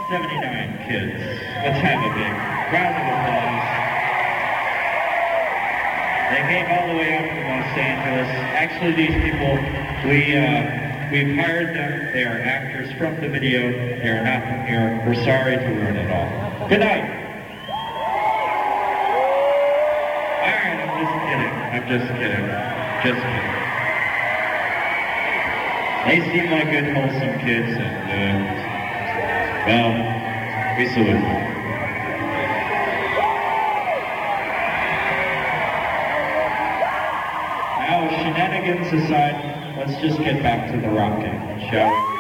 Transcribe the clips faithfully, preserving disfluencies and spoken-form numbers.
seventy-nine kids. Let's have a big round of applause. They came all the way up from Los Angeles. Actually, these people, we, uh, we've hired them. They are actors from the video. They are not from here. We're sorry to ruin it all. Good night. All right, I'm just kidding. I'm just kidding. Just kidding. They seem like good, wholesome kids, and, uh, well, we salute them. Now, shenanigans aside, let's just get back to the rocking, shall we?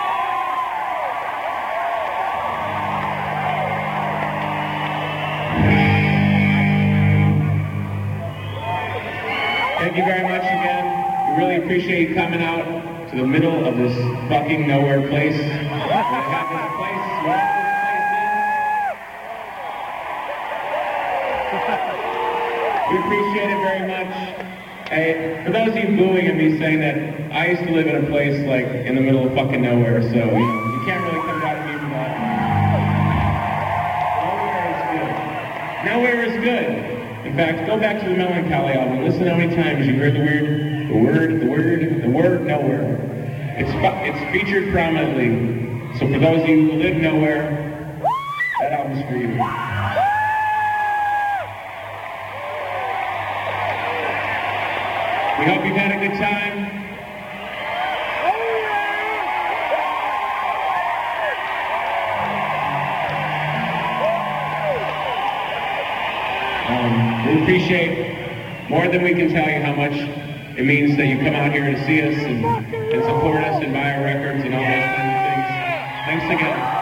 Thank you very much again. We really appreciate you coming out to the middle of this fucking nowhere place. We have this place, whatever this place is. We appreciate it very much. Hey, for those of you booing at me saying that, I used to live in a place like in the middle of fucking nowhere, so you know, you can't really come down to me for that. Nowhere is good. Nowhere is good. In fact, go back to the Melancholy album. Listen how many times you heard the word, the word, the word, the word nowhere. It's it's featured prominently. So for those of you who live nowhere, that album's for you. We hope you've had a good time. Um, we appreciate more than we can tell you how much it means that you come out here to see us and, and support us and buy our records and all those kinds of things. Thanks again.